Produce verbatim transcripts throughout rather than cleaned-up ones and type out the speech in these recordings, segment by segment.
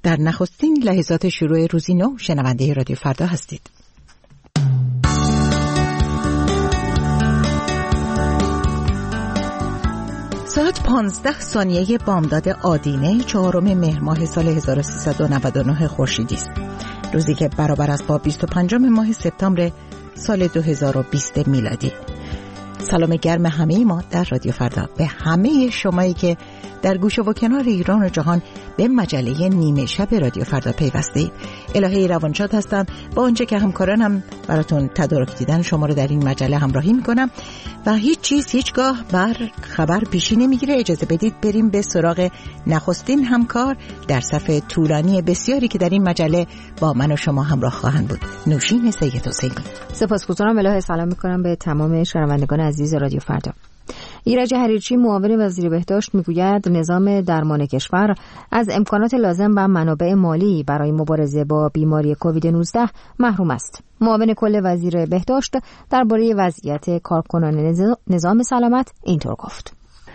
در نخستین لحظات شروع روزی نو شنونده رادیو فردا هستید. ساعت پانزده ثانیه بامداد آدینه چهارم مهر ماه سال هزار و سیصد و نود و نه خورشیدی است. روزی که برابر است با بیست و پنجم ماه سپتامبر سال دو هزار و بیست میلادی. سلام گرم همه ما در رادیو فردا به همه شمایی که در گوشه و کنار ایران و جهان به مجله نیمه شب رادیو فردا پیوستید. الهه روانشاد هستم. با آنچه که همکارانم براتون تدارک دیدن شما رو در این مجله همراهی میکنم و هیچ چیز هیچگاه بر خبر پیشی نمیگیره. اجازه بدید بریم به سراغ نخستین همکار در صف طولانی بسیاری که در این مجله با من و شما همراه خواهند بود. نوشین سید حسینی. سپاسگزارم. الهه سلام میکنم به تمام شنوندگان عزیز رادیو فردا. ایرج حریرچی معاون وزیر بهداشت میگوید نظام درمان کشور از امکانات لازم و منابع مالی برای مبارزه با بیماری کووید نوزده محروم است. معاون کل وزیر بهداشت درباره وضعیت کارکنان نظام سلامت اینطور گفت: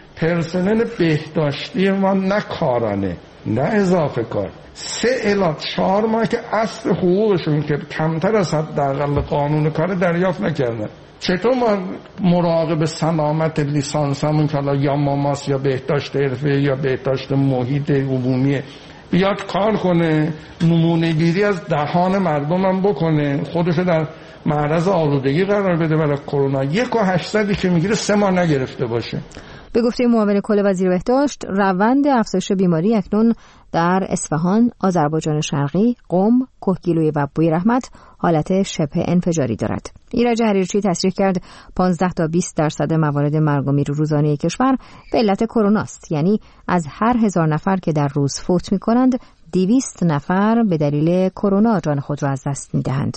پرسنل بهداشتی ما نه کارانه نه اضافه کار، سه الی چهار ماه که اصل حقوقشون که کمتر از حداقل قانون کار دریافت نکردن. چطور ما مراقب سلامت لیسانسمون که حالا یا ماماس یا بهداشت حرفه یا بهداشت محیط عمومی بیاد کار کنه، نمونه گیری از دهان مردم هم بکنه، خودشو در معرض آلودگی قرار بده برای کرونا، یک و هشتصدی که میگیره سه ماه نگرفته باشه. به گفته معاون کل وزیر بهداشت روند افزایش بیماری اکنون در اصفهان، آذربایجان شرقی، قم، کهگیلوی و بویرحمت حالت شبه انفجاری دارد. ایرج حریرچی تصریح کرد پانزده تا بیست درصد موارد مرگ و میر روزانه کشور به علت کرونا است، یعنی از هر هزار نفر که در روز فوت می‌کنند دویست نفر به دلیل کرونا جان خود را از دست می‌دهند.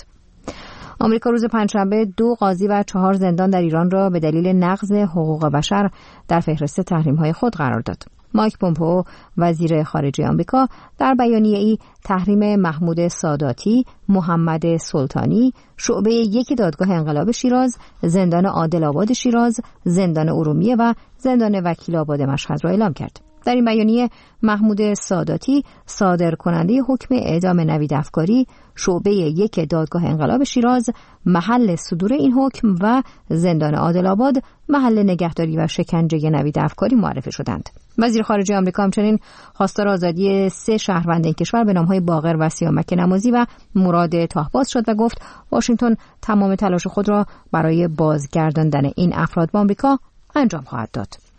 آمریکا روز پنجشنبه دو قاضی و چهار زندان در ایران را به دلیل نقض حقوق بشر در فهرست تحریم‌های خود قرار داد. مایک پومپئو وزیر خارجه آمریکا در بیانیه‌ای تحریم محمود ساداتی، محمد سلطانی، شعبه یک دادگاه انقلاب شیراز، زندان عادل آباد شیراز، زندان ارومیه و زندان وکیل آباد مشهد را اعلام کرد. در این بیانیه محمود ساداتی صادر کننده حکم اعدام نوید افکاری، شعبه یک دادگاه انقلاب شیراز محل صدور این حکم و زندان عادل آباد محل نگهداری و شکنجه نوید افکاری معرفی شدند. وزیر خارجه آمریکا همچنین خواستار آزادی سه شهروند این کشور به نام‌های باقر و سیامک نمازی و مراد طاهباز شد و گفت واشنگتن تمام تلاش خود را برای بازگرداندن این افراد به آمریکا انجام خواهد داد.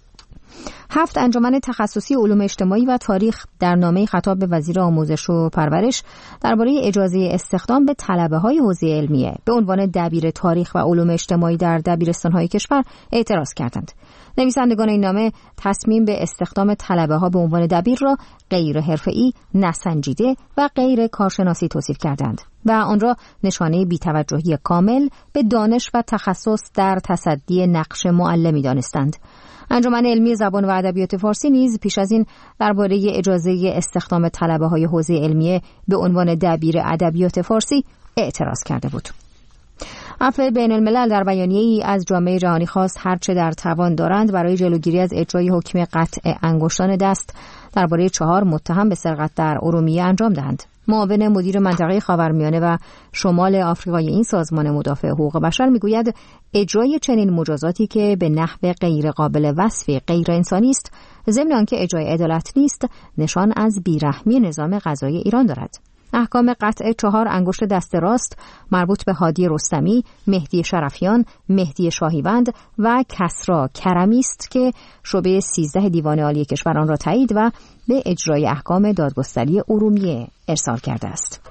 هفت انجمن تخصصی علوم اجتماعی و تاریخ در نامه خطاب به وزیر آموزش و پرورش درباره اجازه استخدام به طلبه‌های حوزه علمیه به عنوان دبیر تاریخ و علوم اجتماعی در دبیرستان‌های کشور اعتراض کردند. نویسندگان این نامه تصمیم به استخدام طلبه‌ها به عنوان دبیر را غیر حرفه‌ای، نسنجیده و غیر کارشناسی توصیف کردند و آن را نشانه بی‌توجهی کامل به دانش و تخصص در تصدی نقش معلمی دانستند. انجمن علمی زبان و ادبیات فارسی نیز پیش از این درباره اجازه استخدام طلبه‌های حوزه علمیه به عنوان دبیر ادبیات فارسی اعتراض کرده بود. عفو بین الملل در بیانیه‌ای از جامعه جهانی خواست هرچه در توان دارند برای جلوگیری از اجرای حکم قطع انگشتان دست درباره چهار متهم به سرقت در ارومیه انجام دهند. معاون مدیر منطقه خاورمیانه و شمال آفریقای این سازمان مدافع حقوق بشر میگوید اجرای چنین مجازاتی که به نحو غیر قابل وصف غیر انسانی است، ضمن آنکه اجرای عدالت نیست، نشان از بیرحمی نظام قضایی ایران دارد. احکام قطع چهار انگشت دست راست مربوط به هادی رستمی، مهدی شرفیان، مهدی شاهیوند و کسری کرمی است که شعبه سیزده دیوان عالی کشور آن را تایید و به اجرای احکام دادگستری ارومیه ارسال کرده است.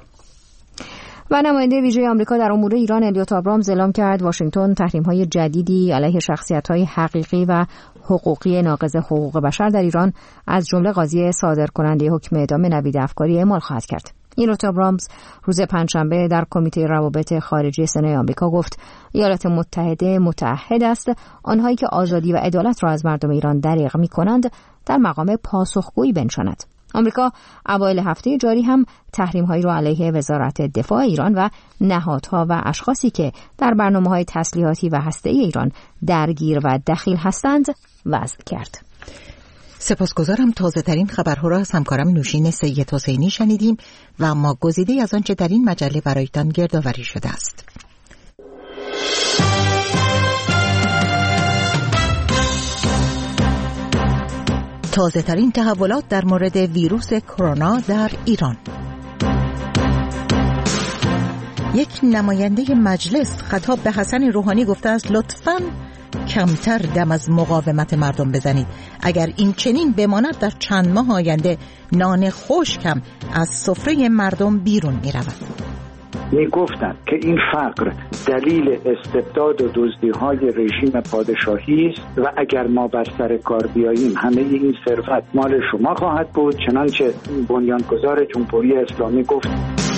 و نماینده ویژه آمریکا در امور ایران الیوت آبرامز اعلام کرد واشنگتن تحریم‌های جدیدی علیه شخصیت‌های حقیقی و حقوقی ناقض حقوق بشر در ایران از جمله قاضی صادرکننده حکم اعدام نوید افکاری اعمال خواهد کرد. الیوت آبرامز روز پنجشنبه در کمیته روابط خارجی سنا آمریکا گفت ایالات متحده متعهد است آنهایی که آزادی و عدالت را از مردم ایران دریغ می‌کنند در مقام پاسخگویی بنشاند. آمریکا اوایل هفته جاری هم تحریم‌هایی را علیه وزارت دفاع ایران و نهادها و اشخاصی که در برنامه‌های تسلیحاتی و هسته‌ای ایران درگیر و دخیل هستند وضع کرد. سپاسگزارم. تازه ترین خبرها را از همکارم نوشین سید حسینی شنیدیم و ما گزیده از آنچه در این مجله برایتان گردآوری شده است. تازه ترین تحولات در مورد ویروس کرونا در ایران. یک نماینده مجلس خطاب به حسن روحانی گفته است لطفاً کمتر دم از مقاومت مردم بزنید. اگر این چنین بماند در چند ماه آینده نان خشک هم از سفره مردم بیرون می رود. می گفتند که این فقر دلیل استبداد و دزدی‌های رژیم پادشاهی است و اگر ما بر سر کار بیاییم همه این ثروت مال شما خواهد بود، چنانچه بنیانگذار جمهوری اسلامی گفت.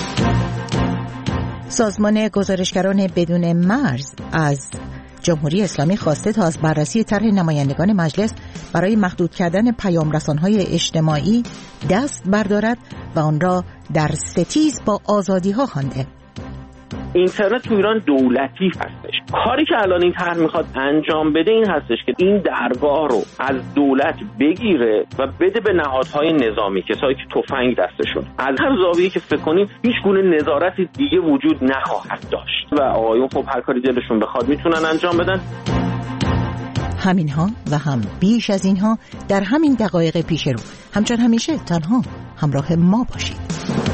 سازمان گزارشگران بدون مرز از جمهوری اسلامی خواسته تا از بررسی طرح نمایندگان مجلس برای محدود کردن پیام‌رسان‌های اجتماعی دست بردارد و آن را در ستیز با آزادی‌ها خوانده. اینترنت تو ایران دولتی هستش. کاری که الان این طرح میخواد انجام بده این هستش که این درگاه رو از دولت بگیره و بده به نهادهای نظامی، کسایی که تفنگ دستشون. از هر زاویه‌ای که فکر کنیم هیچ گونه نظارتی دیگه وجود نخواهد داشت و آقایون خب هر کاری دلشون بخواد میتونن انجام بدن. همینها و هم بیش از اینها در همین دقایق پیش رو. همچون همیشه تنها همراه ما باشید.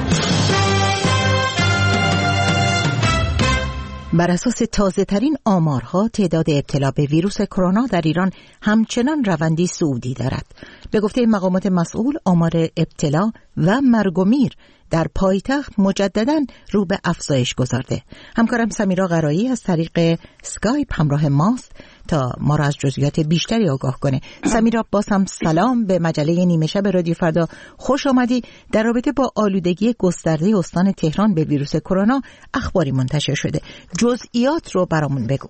بر اساس تازه ترین آمارها تعداد ابتلا به ویروس کرونا در ایران همچنان روندی صعودی دارد. به گفته مقامات مسئول آمار ابتلا و مرگ و میر در پایتخت مجدداً رو به افزایش گذارده. همکارم سمیرا قرایی از طریق اسکایپ همراه ماست تا ما را از جزئیات بیشتری آگاه کنه. سمیرا، باز هم سلام. به مجله نیمه شب رادیو فردا خوش آمدی. در رابطه با آلودگی گسترده استان تهران به ویروس کرونا اخباری منتشر شده. جزئیات رو برامون بگو.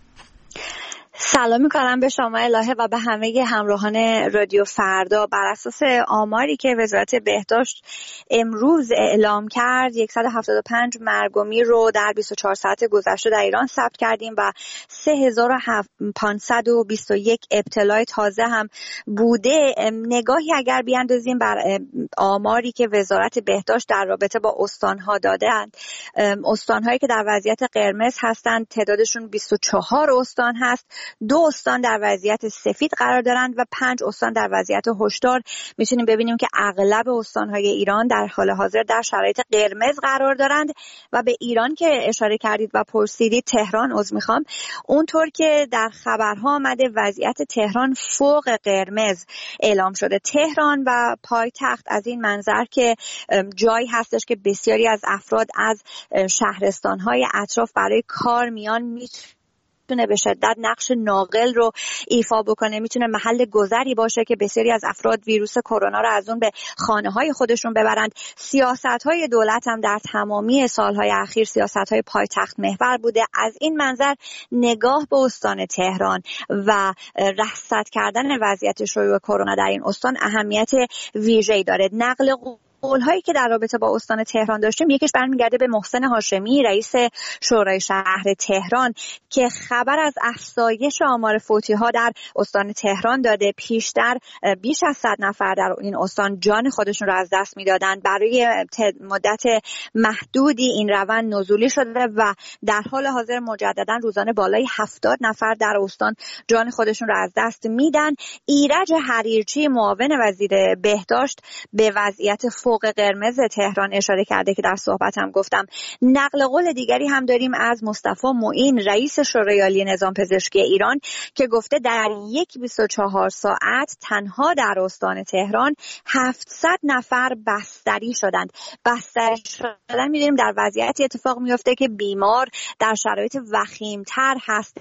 سلام می‌کنم به شما الهه و به همه همراهان رادیو فردا. بر اساس آماری که وزارت بهداشت امروز اعلام کرد صد و هفتاد و پنج مرگ و میر رو در بیست و چهار ساعت گذشته در ایران ثبت کردیم و سه هزار و پانصد و بیست و یک ابتلای تازه هم بوده. نگاهی اگر بیاندازیم بر آماری که وزارت بهداشت در رابطه با استان‌ها دادند، استان‌هایی که در وضعیت قرمز هستند تعدادشون بیست و چهار استان هست. دو استان در وضعیت سفید قرار دارند و پنج استان در وضعیت هشدار. میتونیم ببینیم که اغلب استانهای ایران در حال حاضر در شرایط قرمز قرار دارند و به ایران که اشاره کردید و پرسیدید، تهران عذر میخوام، اونطور که در خبرها آمده وضعیت تهران فوق قرمز اعلام شده. تهران و پایتخت از این منظر که جایی هستش که بسیاری از افراد از شهرستانهای اطراف برای کار میان، میتونن میتونه به شدت نقش ناقل رو ایفا بکنه، میتونه محل گذری باشه که بسیاری از افراد ویروس کرونا رو از اون به خانه‌های خودشون ببرند. سیاست‌های دولت هم در تمامی سال‌های اخیر سیاست‌های پایتخت محور بوده. از این منظر نگاه به استان تهران و رصد کردن وضعیت شیوع کرونا در این استان اهمیت ویژه‌ای داره. نقل قول‌هایی که در رابطه با استان تهران داشتیم، یکیش برمیگرده به محسن هاشمی، رئیس شورای شهر تهران، که خبر از افزایش آمار فوتی‌ها در استان تهران داده. پیشتر بیش از صد نفر در این استان جان خودشون رو از دست می‌دادند. برای مدت محدودی این روند نزولی شده و در حال حاضر مجددا روزانه بالای هفتاد نفر در استان جان خودشون رو از دست میدن. ایرج حریرچی، معاون وزیر بهداشت، به وضعیت فوق قرمز تهران اشاره کرده که در صحبتم گفتم. نقل قول دیگری هم داریم از مصطفی معین، رئیس شورای عالی نظام پزشکی ایران، که گفته در یک بیست و چهار ساعت تنها در استان تهران هفتصد نفر بستری شدند. بستری شدن می‌دونیم در وضعیتی اتفاق میفته که بیمار در شرایط وخیم‌تر هست،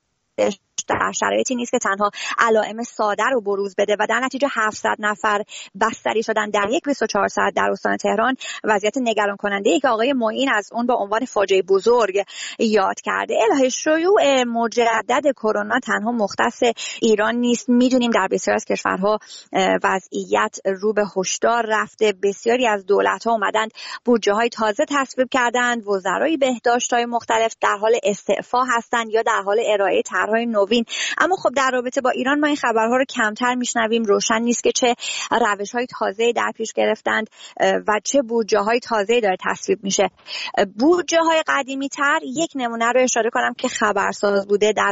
در شرایطی نیست که تنها علائم ساده رو بروز بده و در نتیجه هفتصد نفر بستری شدن در یک بیست و چهار ساعت در استان تهران. وضعیت نگران کننده ای که آقای معین از اون با عنوان فاجعه بزرگ یاد کرده. الهه، شیوع مجدد کرونا تنها مختص ایران نیست. میدونیم در بسیاری از کشورها وضعیت رو به هشدار رفته. بسیاری از دولت‌ها اومدند بودجه‌های تازه تصویب کردند. وزرای بهداشت‌های مختلف در حال استعفا هستند یا در حال ارائه طرح‌های نوین میشنوین. اما خب در رابطه با ایران ما این خبرها رو کمتر میشنویم. روشن نیست که چه روش‌های تازه‌ای در پیش گرفتند و چه بودجه‌های تازه‌ای داره تصویب میشه. بودجه‌های قدیمی‌تر، یک نمونه رو اشاره کنم که خبرساز بوده در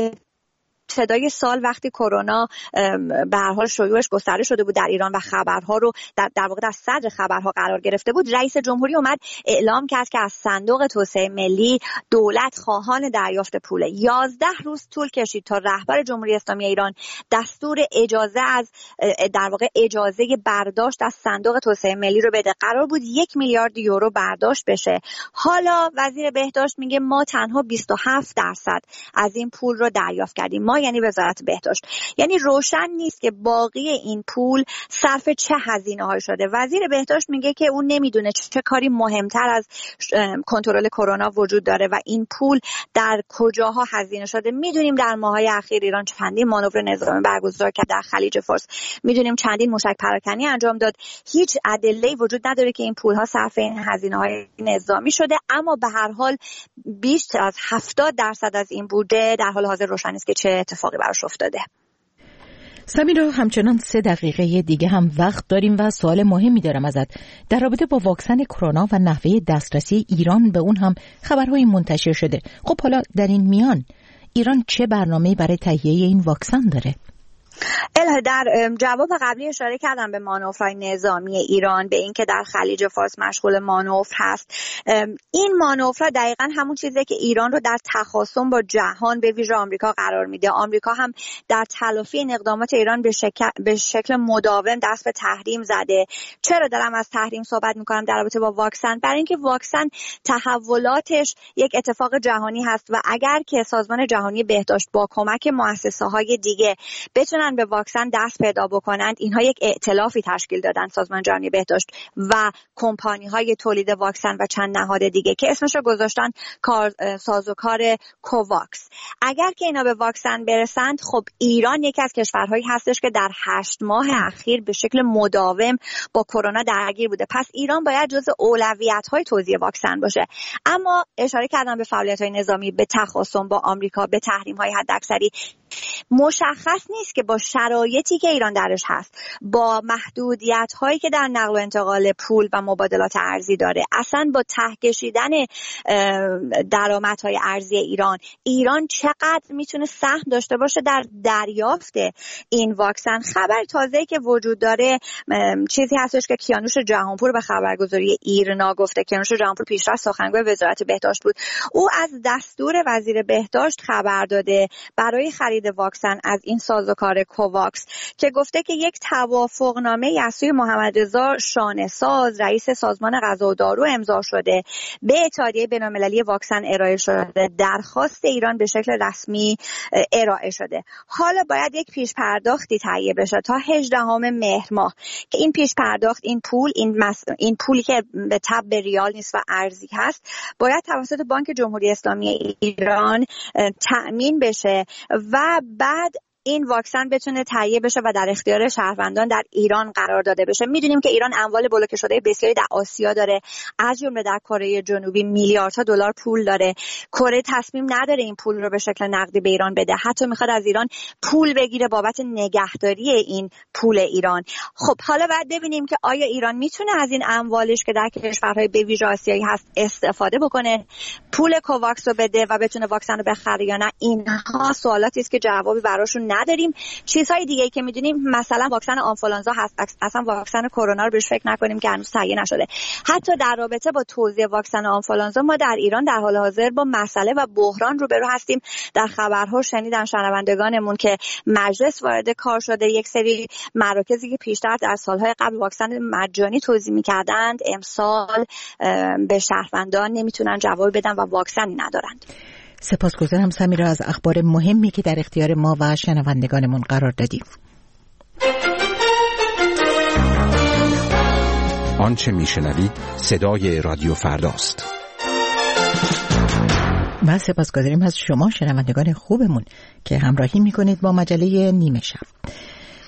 ابتدای سال وقتی کرونا به هر حال شیوعش گسترده شده بود در ایران و خبرها رو در, در واقع در صدر خبرها قرار گرفته بود، رئیس جمهوری اومد اعلام کرد که از صندوق توسعه ملی دولت خواهان دریافت پول. یازده روز طول کشید تا رهبر جمهوری اسلامی ایران دستور اجازه از در واقع اجازه برداشت از صندوق توسعه ملی رو بده. قرار بود یک میلیارد یورو برداشت بشه. حالا وزیر بهداشت میگه ما تنها بیست و هفت درصد از این پول رو دریافت کردیم. ما یعنی وزارت بهداشت. یعنی روشن نیست که باقی این پول صرف چه هزینه‌هایی شده. وزیر بهداشت میگه که اون نمیدونه چه کاری مهمتر از کنترل کرونا وجود داره و این پول در کجاها هزینه شده. میدونیم در ماه‌های اخیر ایران چندین مانور نظامی برگزار کرد در خلیج فارس. میدونیم چندین موشک پراکنی انجام داد. هیچ ادله‌ای وجود نداره که این پول‌ها صرف این هزینه‌های نظامی شده، اما به هر حال بیشتر از هفتاد درصد از این بوده در حال حاضر روشن نیست که چه اتفاقی براش افتاده. سمیرا، همچنان سه دقیقه دیگه هم وقت داریم و سوال مهمی دارم ازت در رابطه با واکسن کرونا و نحوه دسترسی ایران به اون هم خبرهای منتشر شده. خب حالا در این میان ایران چه برنامه‌ای برای تهیه این واکسن داره؟ الهه، در جواب قبلی اشاره کردم به مانورهای نظامی ایران، به اینکه در خلیج فارس مشغول مانور هست. این مانورها دقیقاً همون چیزیه که ایران رو در تخاصم با جهان به ویژه آمریکا قرار میده. آمریکا هم در تلافی این اقدامات ایران به شکل به شکل مداوم دست به تحریم زده. چرا دارم از تحریم صحبت میکنم در رابطه با واکسن؟ برای اینکه واکسن تحولاتش یک اتفاق جهانی هست و اگر که سازمان جهانی بهداشت با کمک مؤسسه‌های دیگه بتونن به واکسن دست پیدا بکنند، اینها یک ائتلافی تشکیل دادن، سازمان جهانی بهداشت و کمپانی‌های تولید واکسن و چند نهاد دیگه که اسمش رو گذاشتن کار سازوکار کوواکس. اگر که اینا به واکسن برسند، خب ایران یکی از کشورهایی هستش که در هشت ماه اخیر به شکل مداوم با کرونا درگیر بوده. پس ایران باید جزو اولویت‌های توزیع واکسن باشه. اما اشاره کردم به فعالیت‌های نظامی، به تخاصم با آمریکا، به تحریم‌های حداکثری. مشخص نیست که با شرایطی که ایران درش هست، با محدودیت هایی که در نقل و انتقال پول و مبادلات ارزی داره، اصلا با ته کشیدن درآمدهای ارزی ایران، ایران چقدر میتونه سهم داشته باشه در دریافت این واکسن. خبر تازه‌ای که وجود داره چیزی هستش که کیانوش جهانپور به خبرگزاری ایرنا گفته. کیانوش جهانپور پیشتر سخنگوی وزارت بهداشت بود. او از دستور وزیر بهداشت خبر داده برای خرید واکسن از این سازوکار کوواکس که گفته که یک توافقنامه از سوی محمد رضا شانه‌ساز رئیس سازمان غذا و دارو امضا شده، به اتحادیه بین‌المللی واکسن ارائه شده، درخواست ایران به شکل رسمی ارائه شده. حالا باید یک پیش پرداختی تهیه بشه تا هجدهم مهر ماه که این پیش پرداخت، این پول این, مس... این پولی که به تبع ریال نیست و ارزی هست، باید توسط بانک جمهوری اسلامی ایران تأمین بشه و بعد این واکسن بتونه تهیه بشه و در اختیار شهروندان در ایران قرار داده بشه. میدونیم که ایران اموال بلوکه شده بسیاری در آسیا داره، از جمله در کره جنوبی میلیاردها دلار پول داره. کره تصمیم نداره این پول رو به شکل نقدی به ایران بده، حتی میخواد از ایران پول بگیره بابت نگهداری این پول ایران. خب حالا باید ببینیم که آیا ایران میتونه از این اموالش که در کشورهای به ویژه آسیایی هست استفاده بکنه، پول کوواکس رو بده و بتونه واکسن رو بخره یا نه. اینها سوالاتی است که جوابی براشون نداریم. چیزهای دیگه‌ای که میدونیم مثلا واکسن آنفولانزا هست، اصلا واکسن کرونا رو بهش فکر نکنیم که هنوز تهیه نشده. حتی در رابطه با توزیع واکسن آنفولانزا ما در ایران در حال حاضر با مسئله و بحران روبرو هستیم. در خبرها شنیدن شنوندگانمون که مجلس وارد کار شده، یک سری مراکزی که پیشتر در سالهای قبل واکسن مجانی توزیع می‌کردند امسال به شهروندان نمیتونن جواب بدن و واکسنی ندارند. سپاسگزارم سمیرا از اخبار مهمی که در اختیار ما و شنوندگانمون قرار دادیم. آنچه میشنوید صدای رادیو فرداست. و سپاسگزاریم از شما شنوندگان خوبمون که همراهی میکنید با مجله نیمه شب.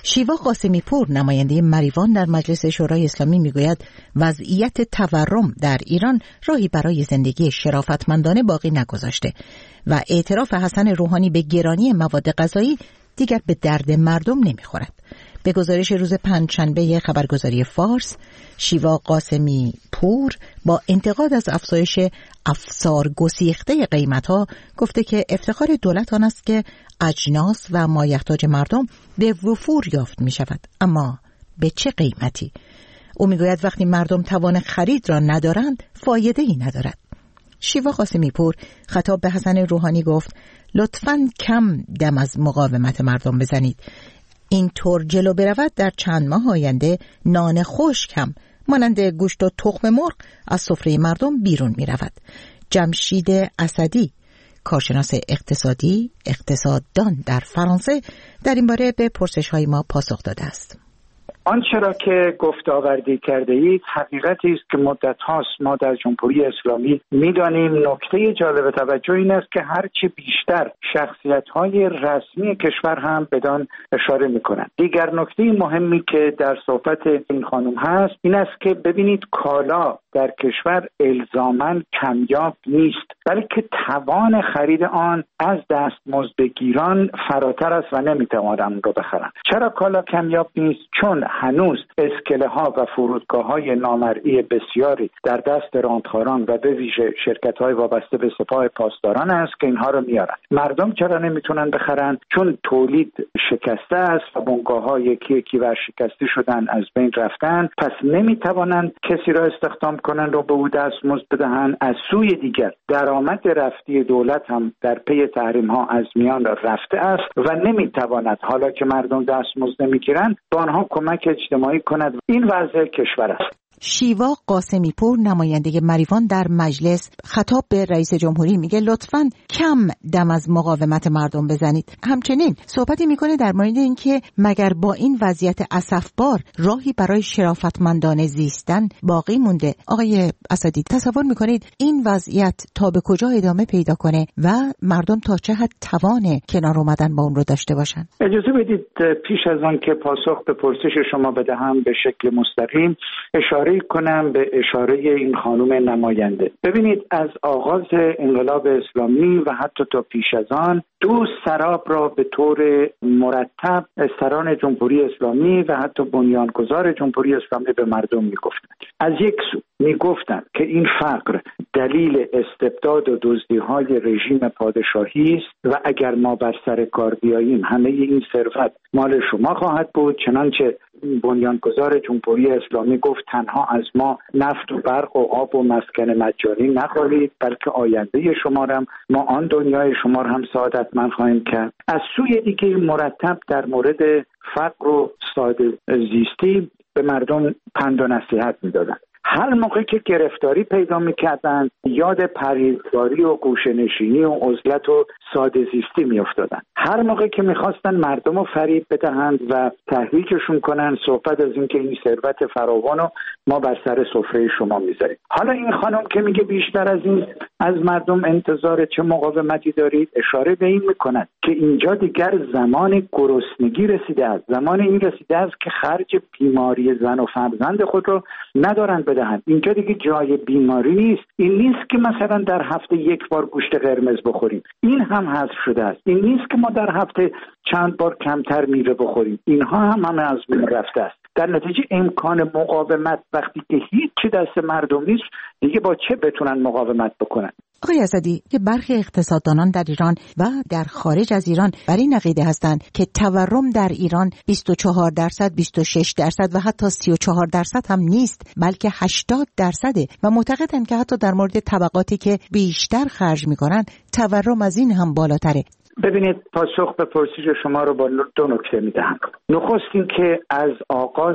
شیوا قاسمی پور نماینده مریوان در مجلس شورای اسلامی میگوید وضعیت تورم در ایران راهی برای زندگی شرافتمندانه باقی نگذاشته و اعتراف حسن روحانی به گرانی مواد غذایی دیگر به درد مردم نمیخورد. به گزارش روز پنجشنبه خبرگزاری فارس، شیوا قاسمی پور با انتقاد از افزایش افسار گسیخته قیمت‌ها گفته که افتخار دولت آن است که اجناس و مایحتاج مردم به وفور یافت می شود. اما به چه قیمتی؟ او می گوید وقتی مردم توان خرید را ندارند فایده ای ندارد. شیوا قاسمی پور خطاب به حسن روحانی گفت لطفاً کم دم از مقاومت مردم بزنید. این طور جلو برود در چند ماه آینده نان خشک هم مانند گوشت و تخم مرغ از سفره مردم بیرون می رود. جمشید اسدی، کارشناس اقتصادی، اقتصاددان در فرانسه، در این باره به پرسش‌های ما پاسخ داده است. آنچه را که گفت آوردی کرده اید حقیقتی است که مدت هاست ما در جمهوری اسلامی میدانیم. نکته جالب توجه این است که هرچی بیشتر شخصیت های رسمی کشور هم بدان اشاره میکنند. دیگر نکته مهمی که در صحبت این خانم هست این است که ببینید کالا در کشور الزاماً کمیاب نیست، بلکه توان خرید آن از دستمزدگیران فراتر است و نمیتوانند رو بخرند. چرا کالا کمیاب نیست؟ چون هنوز اسکله ها و فرودگاه های نامرئی بسیاری در دست راندخاران و به ویژه شرکت های وابسته به سپاه پاسداران است که اینها رو میارن. مردم چرا نمیتونن بخرن؟ چون تولید شکسته است و بنگاه ها یکی یکی ورشکسته شدن، از بین رفتن، پس نمیتوانند کسی را استخدام کنن رو به او دستمزد بدهن. از سوی دیگر درآمد رفتی دولت هم در پی تحریم ها از میان رفته است و نمیتواند حالا که مردم دستمزد نمیگیرن به آنها کمک اجتماعی کند. این وضع کشور است. شیوا قاسمی پور نماینده مریوان در مجلس خطاب به رئیس جمهوری میگه لطفاً کم دم از مقاومت مردم بزنید. همچنین صحبتی میکنه در مورد اینکه مگر با این وضعیت اسفبار راهی برای شرافتمندانه زیستن باقی مونده. آقای اسدی، تصور میکنید این وضعیت تا به کجا ادامه پیدا کنه و مردم تا چه حد توان کنار اومدن با اون رو داشته باشن؟ اجازه بدید پیش از آن که پاسخ به پرسش شما بدهم به شکل مستقیم اشاره کنم به اشاره این خانم نماینده. ببینید از آغاز انقلاب اسلامی و حتی تا پیش از آن دو سراب را به طور مرتب سران جمهوری اسلامی و حتی بنیانگذار جمهوری اسلامی به مردم میگفتند. از یک سو میگفتند که این فقر دلیل استبداد و دزدی‌های رژیم پادشاهی است و اگر ما بر سر کار بیاییم همه این ثروت مال شما خواهد بود. چنانچه بنیانگذار جمهوری اسلامی گفت تنها از ما نفت و برق و آب و مسکن مجانی نخواهید، بلکه آینده شما را هم ما آن دنیای شما را هم سعادتمند خواهیم کرد. از سوی دیگه مرتب در مورد فقر و ساده زیستی به مردم پند و نصیحت میدادند. هر موقع که گرفتاری پیدا میکردن یاد پرهیزگاری و گوشه‌نشینی و عزلت و ساده زیستی میافتادن. هر موقع که میخواستن مردم رو فریب بدهند و تحریکشون کنن صحبت از این که این ثروت فراوان رو ما بر سر سفره شما میذاریم. حالا این خانم که میگه بیشتر از این از مردم انتظار چه مقاومتی دارید، اشاره به این میکنند که اینجا دیگر زمان گرسنگی رسیده است. زمان این رسیده است که خرج بیماری زن و فرزند خود رو ندارند بدهند. اینجا دیگه جای بیماری نیست. این نیست که مثلا در هفته یک بار گوشت قرمز بخوریم، این هم حذف شده است. این نیست که ما در هفته چند بار کمتر میوه بخوریم، اینها هم همه از بین رفته است. در نتیجه امکان مقاومت وقتی که هیچ دست مردم نیست دیگه با چه بتونن مقاومت بکنن؟ آقای اسدی، که برخی اقتصاددانان در ایران و در خارج از ایران بر این عقیده هستند که تورم در ایران بیست و چهار درصد، بیست و شش درصد و حتی سی و چهار درصد هم نیست، بلکه هشتاد درصده و معتقدند که حتی در مورد طبقاتی که بیشتر خرج میکنن تورم از این هم بالاتره. ببینید پاسخ به پرسش شما رو با دو نکته میدهم. نخست این که از آغاز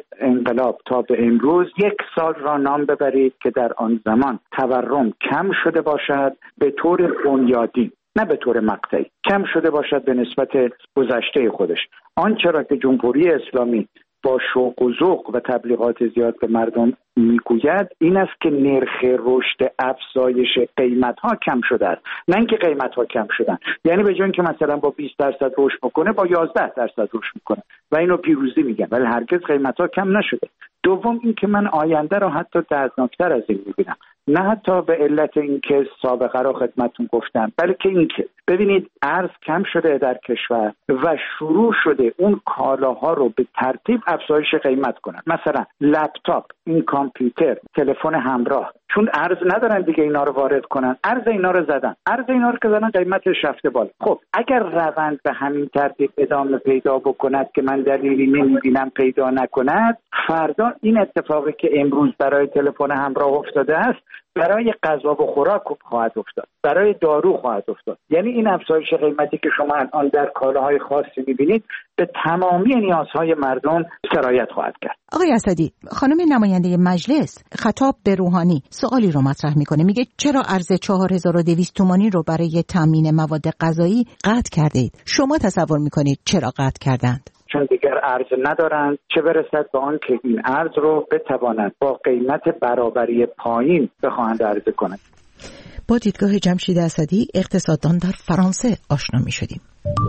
انقلاب تا به امروز یک سال را نام ببرید که در آن زمان تورم کم شده باشد به طور بنیادی، نه به طور مقطعی، کم شده باشد به نسبت گذشته خودش. آنچه را که جمهوری اسلامی با شوق و ذوق و تبلیغات زیاد به مردم میگوید این است که نرخ رشد افزایش قیمت ها کم شده است، نه اینکه قیمت ها کم شدن. یعنی به جای اینکه مثلا با بیست درصد رشد بکنه با یازده درصد رشد میکنه و اینو پیروزی میگن، ولی هرگز قیمت ها کم نشده. دوم اینکه من آینده رو حتی دردناکتر از این میبینم، نه حتی به علت اینکه سابقه رو خدمتتون گفتم، بلکه اینکه ببینید ارز کم شده در کشور و شروع شده اون کالاها رو به ترتیب افزایش قیمت کنن. مثلا لپتاپ، این کامپیوتر، تلفن همراه، چون ارز ندارن دیگه اینا رو وارد کنن، ارز اینا رو زدن، ارز اینا رو که زدن قیمتش رفته بالا. خب اگر روند به همین ترتیب ادامه پیدا بکند که من دلیلی نمیبینم پیدا نکند، فردا این اتفاقی که امروز برای تلفن همراه افتاده است برای غذا و خوراک خواهد افتاد، برای دارو خواهد افتاد. یعنی این افزایش قیمتی که شما الان در کالاهای خاصی می‌بینید به تمامی نیازهای مردم سرایت خواهد کرد. آقای اسدی، خانم نماینده مجلس خطاب به روحانی سوالی رو مطرح میکنه، میگه چرا ارز چهار هزار و دویست تومانی رو برای تامین مواد غذایی قطع کرده اید؟ شما تصور میکنید چرا قطع کردند؟ چون دیگر ارز ندارند، چه برسد به آن که این ارز رو بتوانند با قیمت برابری پایین بخواهند عرضه کنند. با دیدگاه جمشید اسدی، اقتصاددان در فرانسه آشنا می شدیم.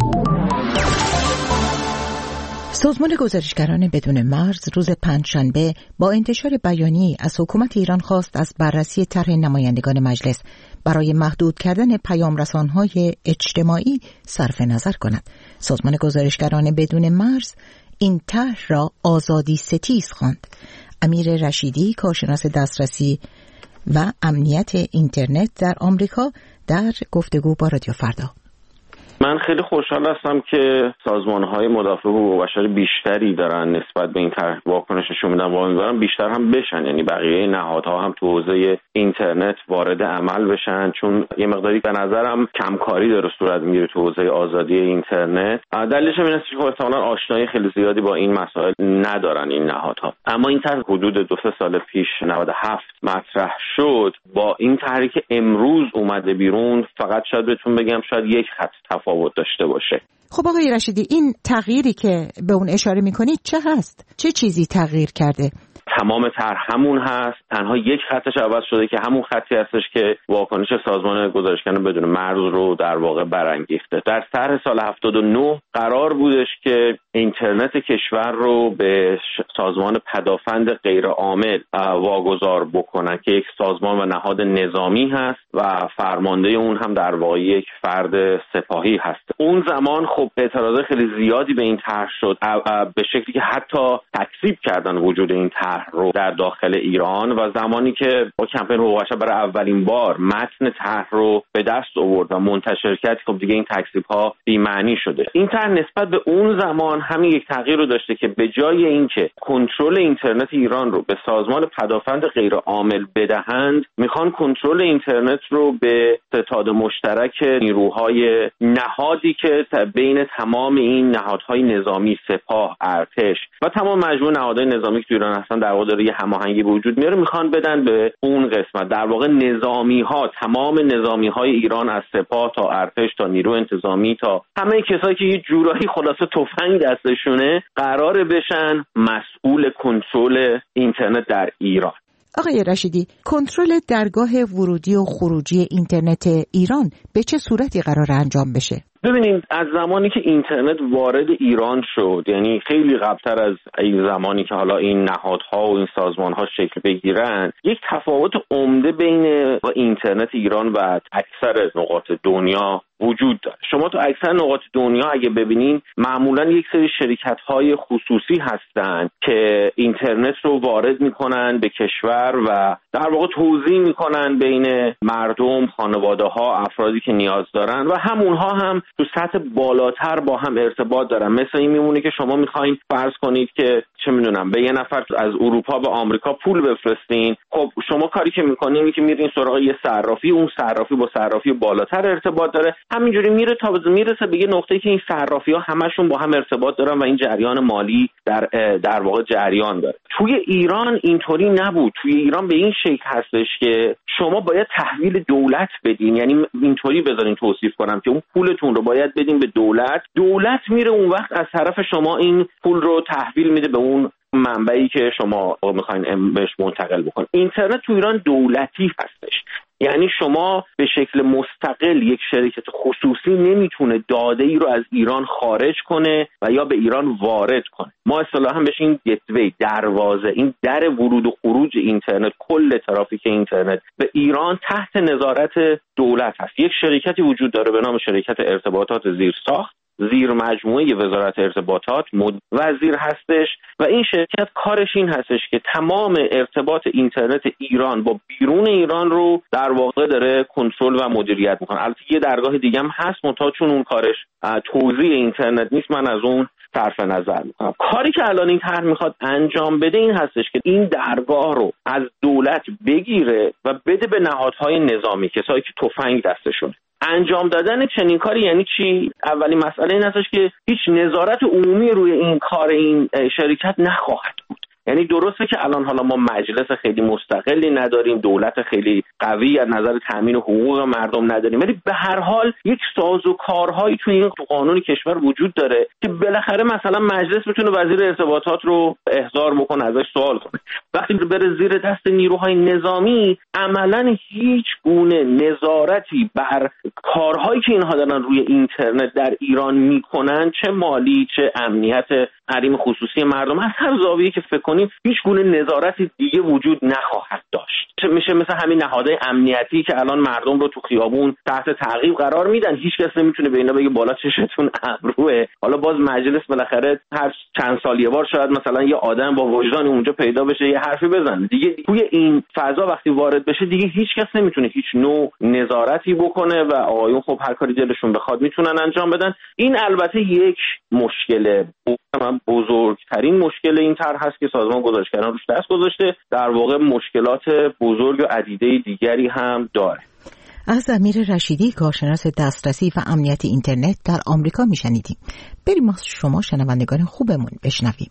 سازمان گزارشگران بدون مرز روز پنجشنبه با انتشار بیانیه‌ای از حکومت ایران خواست از بررسی طرح نمایندگان مجلس برای محدود کردن پیام‌رسان‌های اجتماعی صرف نظر کند. سازمان گزارشگران بدون مرز این طرح را آزادی ستیز خواند. امیر رشیدی، کارشناس دسترسی و امنیت اینترنت در آمریکا، در گفتگو با رادیو فردا: من خیلی خوشحال هستم که سازمان‌های مدافع حقوق بشر بیشتری دارن نسبت به این طرح واکنششون میدن و امیدوارم بیشتر هم بشن، یعنی بقیه نهادها هم تو حوزه اینترنت وارد عمل بشن، چون یه مقداری به نظرم کمکاری داره صورت میگیره تو حوزه آزادی اینترنت. دلیلش این است که احتمالاً آشنایی خیلی زیادی با این مسائل ندارن این نهادها. اما این طرح حدود دو سه سال پیش نود و هفت مطرح شد، با این طرحی که امروز اومده بیرون فقط شاید بهتون بگم شاید یک خط تفاوت داشته باشه. خب آقای رشیدی، این تغییری که به اون اشاره میکنید چه هست؟ چه چیزی تغییر کرده؟ تمام طرح همون هست، تنها یک خطش عوض شده که همون خطی هستش که واکنش سازمان گزارشگران بدون مرز رو در واقع برانگیخته. در طرح سال هفتاد و نه قرار بودش که اینترنت کشور رو به سازمان پدافند غیرعامل واگذار بکنن که یک سازمان و نهاد نظامی هست و فرمانده اون هم در واقع یک فرد سپاهی هست. اون زمان خب اعتراضات خیلی زیادی به این طرح شد، به شکلی که حتی تکذیب کردن وجود این طرح رو در داخل ایران و زمانی که با کمپین حقوق بشر برای اولین بار متن طرح رو به دست آورد و منتشر کرد، خب دیگه این تکذیب‌ها بی‌معنی شده. این طرح نسبت به اون زمان همین یک تغییر رو داشته که به جای اینکه کنترل اینترنت ایران رو به سازمان پدافند غیرعامل بدهند، میخوان کنترل اینترنت رو به ستاد مشترک نیروهای نهادی که بین تمام این نهادهای نظامی، سپاه، ارتش و تمام مجموعه نهادهای نظامی که ایران هستن در واقع داره یه هماهنگی به وجود میاره، میخوان بدن به اون قسمت. در واقع نظامی ها، تمام نظامی های ایران از سپاه تا ارتش تا نیرو انتظامی تا همه کسایی که یه جورایی خلاصه تفنگ دستشونه قراره بشن مسئول کنترل اینترنت در ایران. آقای رشیدی، کنترل درگاه ورودی و خروجی اینترنت ایران به چه صورتی قرار انجام بشه؟ ببینید، از زمانی که اینترنت وارد ایران شد، یعنی خیلی قبلتر از این زمانی که حالا این نهادها و این سازمانها شکل بگیرن، یک تفاوت عمده بین اینترنت ایران و اکثر نقاط دنیا وجود داره. شما تو اکثر نقاط دنیا اگه ببینین معمولا یک سری شرکت‌های خصوصی هستن که اینترنت رو وارد میکنن به کشور و در واقع توزیع میکنن بین مردم، خانواده‌ها، افرادی که نیاز دارن و همونها هم تو سطح بالاتر با هم ارتباط دارن. مثل این میمونه که شما میخواین فرض کنید که چه میدونم به یه نفر از اروپا به آمریکا پول بفرستین، خب شما کاری که میکنین اینه که میرین سراغ یه صرافی، اون صرافی با صرافی بالاتر ارتباط داره، همینجوری میره تا میرسه به یه نقطه‌ای که این صرافی‌ها همشون با هم ارتباط دارن و این جریان مالی در در واقع جریان داره. توی ایران اینطوری نبود. توی ایران به این شکل هستش که شما باید تحویل دولت بدین، یعنی اینطوری بذارین توصیف کنم که اون پولتون رو باید بدین به دولت، دولت میره اون وقت از طرف شما این پول رو تحویل میده به اون منبعی که شما میخواین بهش منتقل بکنین. اینترنت تو ایران دولتی هستش، یعنی شما به شکل مستقل یک شرکت خصوصی نمیتونه داده ای رو از ایران خارج کنه و یا به ایران وارد کنه. ما اصطلاحاً بهش این گتوی، دروازه، این در ورود و خروج اینترنت، کل ترافیک اینترنت به ایران تحت نظارت دولت هست. یک شرکتی وجود داره به نام شرکت ارتباطات زیرساخت، زیر مجموعه وزارت ارتباطات وزیر هستش و این شرکت کارش این هستش که تمام ارتباط اینترنت ایران با بیرون ایران رو در واقع داره کنترل و مدیریت میکنه. البته یه درگاه دیگه هم هست منتها چون اون کارش توزیع اینترنت نیست من از اون صرف نظر میکنم. کاری که الان این طرح میخواد انجام بده این هستش که این درگاه رو از دولت بگیره و بده به نهادهای نظامی، کسایی که تفنگ دستشونه. انجام دادن چنین کاری یعنی چی؟ اولین مسئله این هستش که هیچ نظارت عمومی روی این کار این شرکت نخواهد بود. یعنی درسته که الان حالا ما مجلس خیلی مستقلی نداریم، دولت خیلی قوی از نظر تامین حقوق مردم نداریم، ولی به هر حال یک سازوکارهایی توی این قانون کشور وجود داره که بالاخره مثلا مجلس میتونه وزیر ارتباطات رو احضار بکنه، ازش سوال کنه. وقتی بره زیر دست نیروهای نظامی عملاً هیچ گونه نظارتی بر کارهایی که اینها دارن روی اینترنت در ایران میکنن، چه مالی چه امنیت حریم خصوصی مردم، از هر زاویه‌ای که فکر کنیم هیچ گونه نظارتی دیگه وجود نخواهد داشت. میشه مثل همین نهادهای امنیتی که الان مردم رو تو خیابون تحت تعقیب قرار میدن، هیچ کس نمیتونه به اینا بگه بالا چشتون ابروه. حالا باز مجلس بالاخره هر چند سال یه بار شاید مثلا یه آدم با وجدان اونجا پیدا بشه یه حرفی بزنه. دیگه توی این فضا وقتی وارد بشه دیگه هیچ کس نمیتونه هیچ نوع نظارتی بکنه و آقایون خب هر کاری دلشون بخواد میتونن انجام بدن. این البته یک مشکل بزرگترین مشکل این طرح هست که سازمان گزارشگران روش دست گذاشته، در واقع مشکلات بزرگ و عدیده دیگری هم داره. از امیر رشیدی کارشناس دسترسی و امنیت اینترنت در آمریکا میشنیدیم. بریم از شما شنوندگان خوبمون بشنویم.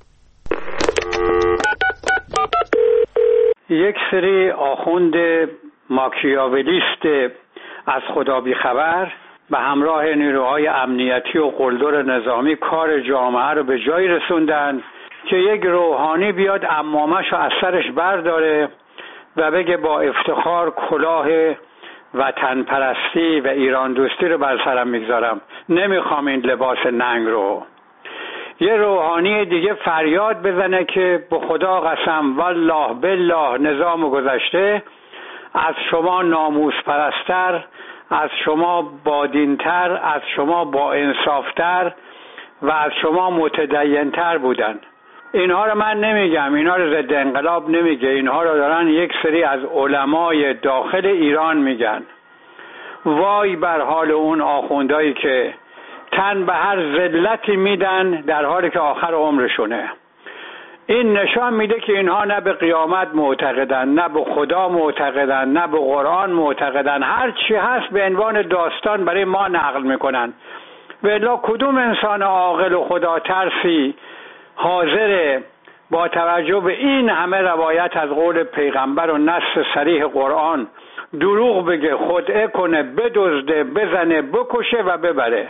یک سری آخوند ماکیاولیست از خدا بی خبر به همراه نیروهای امنیتی و قلدر نظامی کار جامعه رو به جایی رسوندن که یک روحانی بیاد عمامش رو از سرش برداره و بگه با افتخار کلاه وطن پرستی و ایران دوستی رو بر سرم میگذارم، نمیخوام این لباس ننگ رو. یه روحانی دیگه فریاد بزنه که به خدا قسم والله بالله نظام گذشته، از شما ناموس پرستر، از شما بادینتر، از شما با انصافتر و از شما متدینتر بودن. اینها رو من نمیگم، اینها رو ضد انقلاب نمیگه، اینها رو دارن یک سری از علمای داخل ایران میگن. وای بر حال اون آخوندایی که تن به هر ذلتی میدن در حالی که آخر عمرشونه. این نشان میده که اینها نه به قیامت معتقدن، نه به خدا معتقدن، نه به قرآن معتقدن. هر چی هست به عنوان داستان برای ما نقل میکنن. والا کدوم انسان عاقل و خدا ترسی حاضر با توجه به این همه روایت از قول پیغمبر و نص صریح قرآن دروغ بگه، خدعه کنه، بدزده، بزنه، بکشه و ببره؟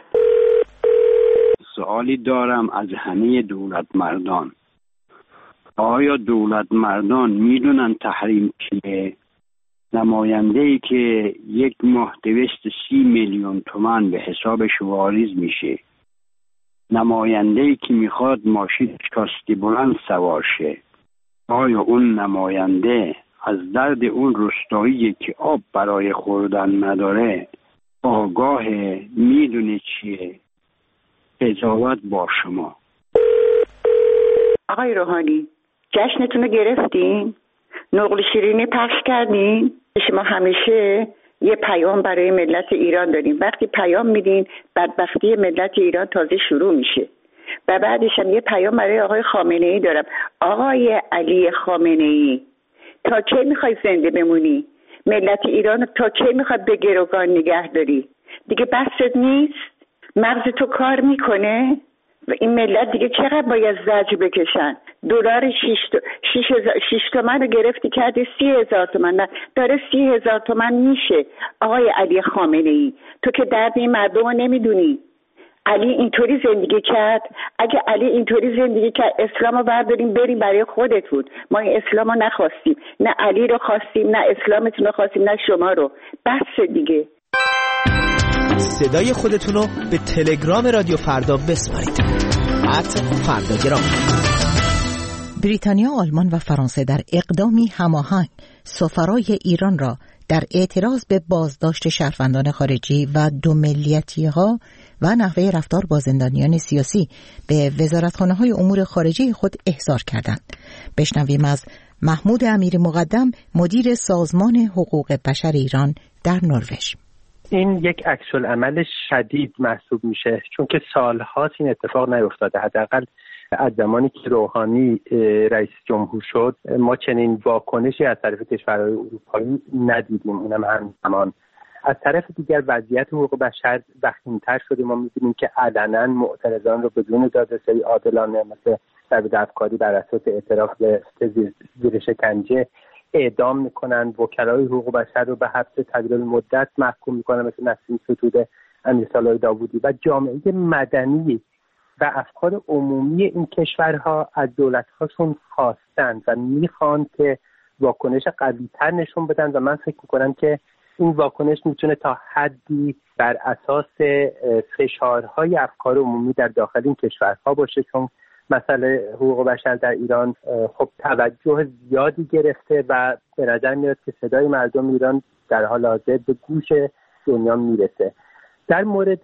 سوالی دارم از همه دولت مردان. آیا دولت مردان میدونن تحریم چیه؟ نماینده ای که یک ماه دویست سی میلیون تومان به حسابش واریز میشه، نماینده ای که میخواد ماشین کاستی بلند سوار شه، آیا اون نماینده از درد اون روستایی که آب برای خوردن نداره آگاه؟ میدونه چیه؟ قضاوت با شما. آقای روحانی، جشنتون رو گرفتین؟ نقل شیرینی پخش کردین؟ شما همیشه یه پیام برای ملت ایران دارین. وقتی پیام میدین بدبختی ملت ایران تازه شروع میشه. و بعدش هم یه پیام برای آقای خامنه ای دارم. آقای علی خامنه ای، تا کی میخوای زنده بمونی؟ ملت ایران تا کی میخوای به گروگان نگه داری؟ دیگه بست نیست؟ مغز تو کار میکنه؟ و این ملت دیگه چقدر باید زجر بکشن؟ دلار شیش تومن رو گرفتی کردی سی هزار تومن، نه داره سی هزار تومن میشه. آقای علی خامنه ای، تو که درد این مردم رو نمیدونی. علی اینطوری زندگی کرد. اگه علی اینطوری زندگی کرد، اسلام رو برداریم بریم برای خودتون. ما این اسلام رو نخواستیم، نه علی رو خواستیم، نه اسلامتون رو خواستیم، نه شما رو. بس دیگه. صدای خودتون رو به تلگرام رادیو فردا بسپارید. ات فرداگرام. بریتانیا، آلمان و فرانسه در اقدامی هماهنگ سفرای ایران را در اعتراض به بازداشت شهروندان خارجی و دو ملیتی‌ها و نحوه رفتار با زندانیان سیاسی به وزارتخانه‌های امور خارجه خود احضار کردند. بشنویم از محمود امیری مقدم، مدیر سازمان حقوق بشر ایران در نروژ. این یک عکس‌العمل شدید محسوب میشه، چون که سالهاست این اتفاق نیفتاده. حداقل از زمانی که روحانی رئیس جمهور شد ما چنین واکنشی از طرف کشورهای اروپایی ندیدیم، اونم همزمان. از طرف دیگر وضعیت حقوق بشر وخیم‌تر شده. ما می‌بینیم که علنا معترضان رو بدون دادرسی عادلانه مثل دستکاری بر اساس اعتراف به زیر شکنجه اعدام میکنن، وکلای حقوق بشر رو به حبس طویل مدت محکوم میکنن مثل نسیم ستوده، امیرسالار داوودی. و جامعه مدنی و افکار عمومی این کشورها از دولت‌هاشون خواستن و میخوان که واکنش قوی‌تر نشون بدن و من فکر میکنم که این واکنش میتونه تا حدی بر اساس فشارهای افکار عمومی در داخل این کشورها باشه، چون مسئله حقوق بشر در ایران خب توجه زیادی گرفته و به نظر میاد که صدای مردم ایران در حال حاضر به گوش دنیا میرسه. در مورد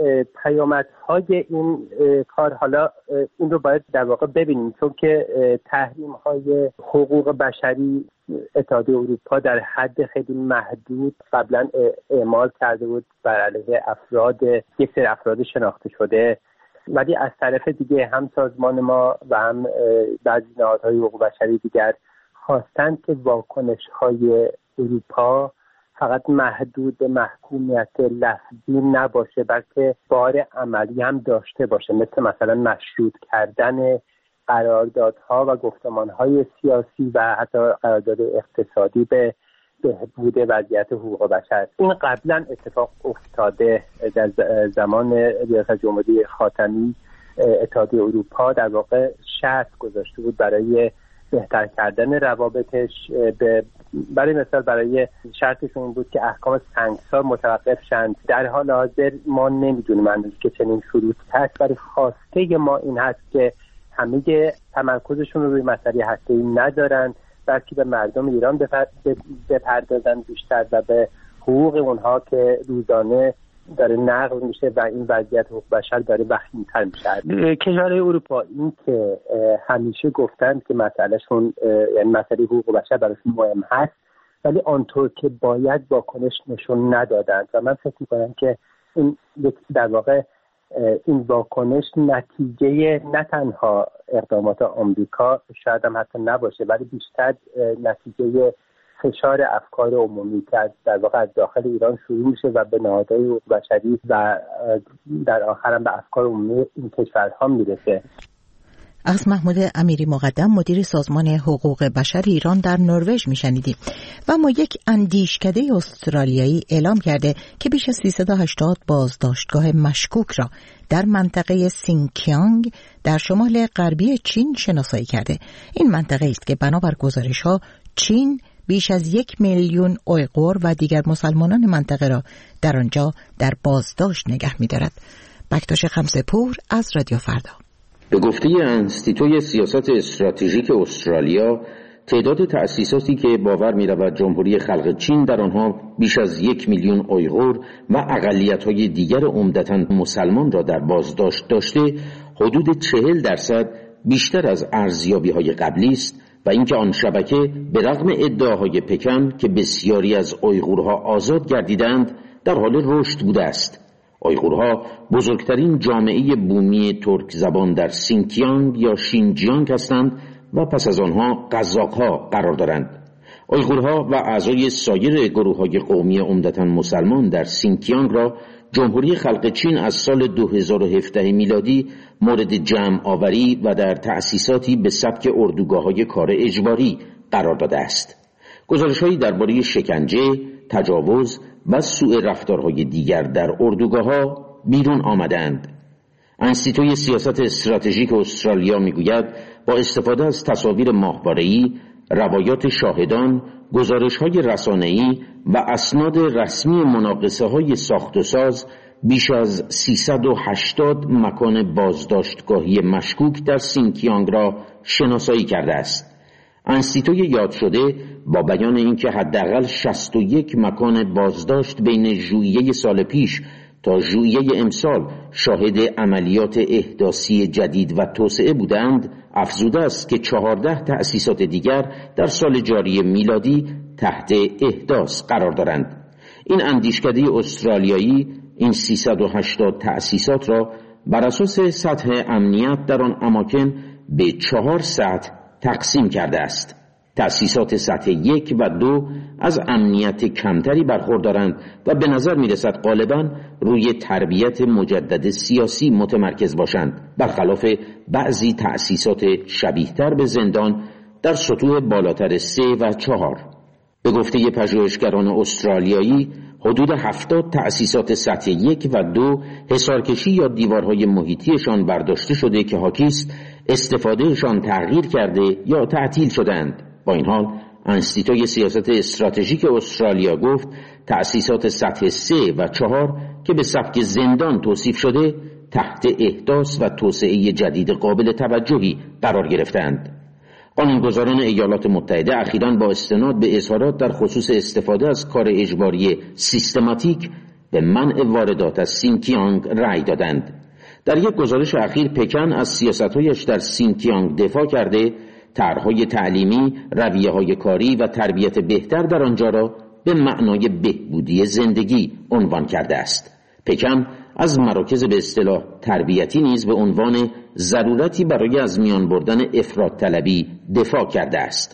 پیامدهای این کار حالا این رو باید در واقع ببینیم، چون که تحریم‌های حقوق بشری اتحادیه اروپا در حد خیلی محدود قبلا اعمال کرده بود بر علیه افراد یک سری افراد شناخته شده، ولی از طرف دیگه هم سازمان ما و هم بعضی نهادهای حقوق بشری دیگر خواستند که واکنش‌های اروپا فقط محدود به محکومیت لفظی نباشه، بلکه بار عملی هم داشته باشه، مثل مثلا مشروط کردن قراردادها و گفتمانهای سیاسی و حتی قرارداد اقتصادی به بهبود وضعیت حقوق بشر. این قبلا اتفاق افتاده. در زمان ریاست جمهوری خاتمی اتحادیه اروپا در واقع شرط گذاشته بود برای بهتر کردن روابطش، به برای مثال برای شرطشون این بود که احکام سنگسار متوقف شند. در حال حاضر ما نمیدونیم هنوز که چنین شروط هست، ولی خواسته ما این هست که همه تمرکزشون رو روی مسئله هسته‌ای ندارن، بلکه به مردم ایران بپردازن بیشتر و به حقوق اونها که روزانه داره نقض میشه و این وضعیت حقوق بشر داره وخیم‌تر میشه. کشورهای اروپا این که همیشه گفتن که مسئلهشون یعنی مسئله حقوق بشر براشون مهم هست، ولی آنطور که باید واکنش نشون ندادن و من فکر میکنم که این در واقع این واکنش نتیجه نه تنها اقدامات آمریکا شاید هم حتی نباشه، ولی بیشتر نتیجه فشار افکار عمومی که در واقع از داخل ایران شروع میشه و به نهادهای حقوق بشری و در آخر هم به افکار عمومی این کشورها میرسه. از محمود امیری مقدم، مدیر سازمان حقوق بشر ایران در نروژ میشنیدیم. و ما یک اندیشکده استرالیایی اعلام کرده که بیش از سیصد و هشتاد بازداشتگاه مشکوک را در منطقه سینکیانگ در شمال غربی چین شناسایی کرده. این منطقه است که بنابر گزارش‌ها چین بیش از یک میلیون اویغور و دیگر مسلمانان منطقه را در آنجا در بازداشت نگه می‌دارد. بکتاش خمسه‌پور از رادیو فردا. به گفته انستیتوی سیاست استراتژیک استرالیا، تعداد تأسیساتی که باور می‌رود جمهوری خلق چین در آنها بیش از یک میلیون اویغور و اقلیت‌های دیگر عمدتاً مسلمان را در بازداشت داشته، حدود چهل درصد بیشتر از ارزیابی‌های قبلی است و اینکه آن شبکه به رغم ادعاهای پکن که بسیاری از اویغورها آزاد گردیدند در حال رشد بوده است. اویغورها بزرگترین جامعه بومی ترک زبان در سینکیانگ یا شینجیانگ هستند و پس از آنها قزاق‌ها قرار دارند. اویغورها و اعضای سایر گروه‌های قومی عمدتاً مسلمان در سینکیانگ را جمهوری خلق چین از سال دو هزار و هفده میلادی مورد جمع آوری و در تأسیساتی به سبک اردوگاه‌های کار اجباری قرار داده است. گزارش‌هایی درباره شکنجه، تجاوز و سوء رفتارهای دیگر در اردوگاه‌ها بیرون آمدند. انستیتوی سیاست استراتژیک استرالیا میگوید با استفاده از تصاویر ماهواره‌ای، روایات شاهدان، گزارش‌های رسانه‌ای و اسناد رسمی مناقصه‌های ساخت و ساز بیش از سیصد و هشتاد مکان بازداشتگاهی مشکوک در سینکیانگ را شناسایی کرده است. انستیتوی یاد شده با بیان اینکه حداقل شصت و یک مکان بازداشت بین ژوئیه سال پیش تا ژوئیه امسال شاهد عملیات احداثی جدید و توسعه بودند، افزوده است که چهارده تأسیسات دیگر در سال جاری میلادی تحت احداث قرار دارند. این اندیشکده استرالیایی این سیصد و هشتاد تأسیسات را بر اساس سطح امنیت در آن اماکن به چهار سطح تقسیم کرده است. تأسیسات سطح یک و دو از امنیت کمتری برخوردارند و به نظر می رسد غالباً روی تربیت مجدد سیاسی متمرکز باشند، برخلاف بعضی تأسیسات شبیه‌تر به زندان در سطوح بالاتر سه و چهار. به گفته پژوهشگران استرالیایی، حدود هفتاد تأسیسات سطح یک و دو حصارکشی یا دیوارهای محیطیشان برداشته شده که حاکیست استفادهشان تغییر کرده یا تعطیل شدند. با این حال انستیتوی سیاست استراتژیک استرالیا گفت تأسیسات سطح سه و چهار که به سبک زندان توصیف شده تحت احداث و توسعه جدید قابل توجهی قرار گرفتند. قانونگذاران ایالات متحده اخیراً با استناد به اظهارات در خصوص استفاده از کار اجباری سیستماتیک به منع واردات از سینکیانگ رأی دادند. در یک گزارش اخیر پکن از سیاست‌هایش در سینکیانگ دفاع کرده طرح‌های تعلیمی، رویه‌های کاری و تربیت بهتر در آنجا را به معنای بهبودی زندگی عنوان کرده است. پکن از مراکز به اصطلاح تربیتی نیز به عنوان ضرورتی برای از میان بردن افراط طلبی دفاع کرده است.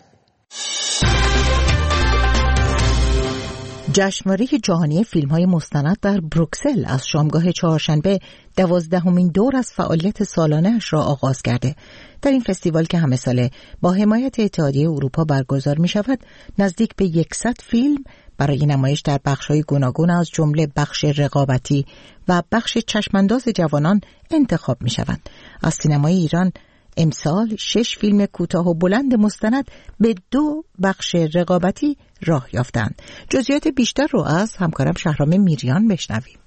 جشنواره جهانی فیلم‌های مستند در بروکسل از شامگاه چهارشنبه دوازدهمین دور از فعالیت سالانه‌اش را آغاز کرده. در این فستیوال که همه ساله با حمایت اتحادیه اروپا برگزار می‌شود، نزدیک به صد فیلم برای نمایش در بخش‌های گوناگون از جمله بخش رقابتی و بخش چشمانداز جوانان انتخاب می‌شوند. از سینمای ایران امسال شش فیلم کوتاه و بلند مستند به دو بخش رقابتی راه یافتند. جزئیات بیشتر رو از همکارم شهرام میریان بشنویم.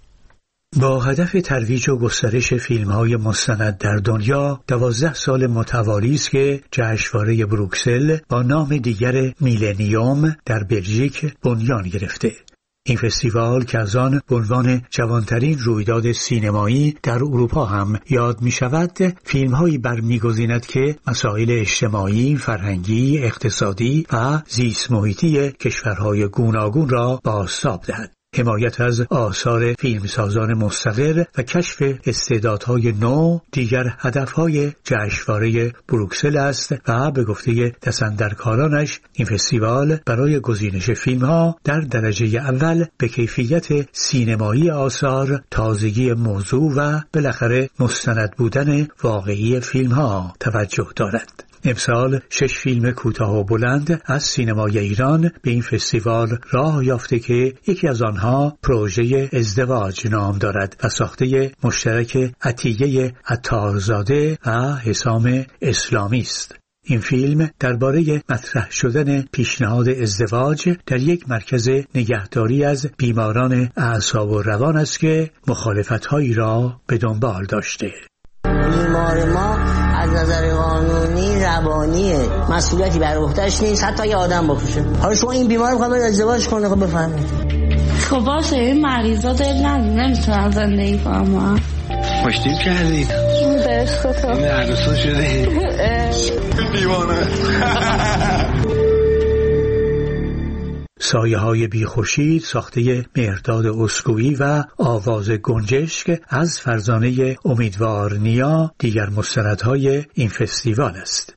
با هدف ترویج و گسترش فیلم‌های مستند در دنیا، دوازده سال متوالی است که جشنواره بروکسل با نام دیگر میلنیوم در بلژیک بنیان گرفته. این فستیوال که از آن به عنوان جوانترین رویداد سینمایی در اروپا هم یاد می شود، فیلم هایی برمیگزیند که مسائل اجتماعی، فرهنگی، اقتصادی و زیست محیطی کشورهای گوناگون را بازتاب دهد. حمایت از آثار فیلمسازان مستقل و کشف استعدادهای نو دیگر هدفهای جشنواره بروکسل است و به گفته دستاندرکارانش این فستیوال برای گزینش فیلمها در درجه اول به کیفیت سینمایی آثار، تازگی موضوع و بالاخره مستند بودن واقعی فیلمها توجه دارد. امسال شش فیلم کوتاه و بلند از سینمای ایران به این فستیوال راه یافته که یکی از آنها پروژه ازدواج نام دارد و ساخته مشترک عطیه عطارزاده و حسام اسلامی است. این فیلم درباره مطرح شدن پیشنهاد ازدواج در یک مرکز نگهداری از بیماران اعصاب و روان است که مخالفت‌هایی را به دنبال داشته. بیمار ما از نظر قانونی روانیه، مسئولیتی بر عهده‌اش نیست، حتی یه آدم بکشه. حالا شما این بیمار می‌خواد ازدواج کنه، خب بفهمید. خب باشه، این مریضا دل نمیتونن زندگی کنن. خوشتیم کردید به عشق تو این عروسا شده دیوانه. سایه های بی خورشید ساخته مهرداد اسکویی و آواز گنجشک از فرزانه امیدوار نیا دیگر مستندهای این فستیوال است.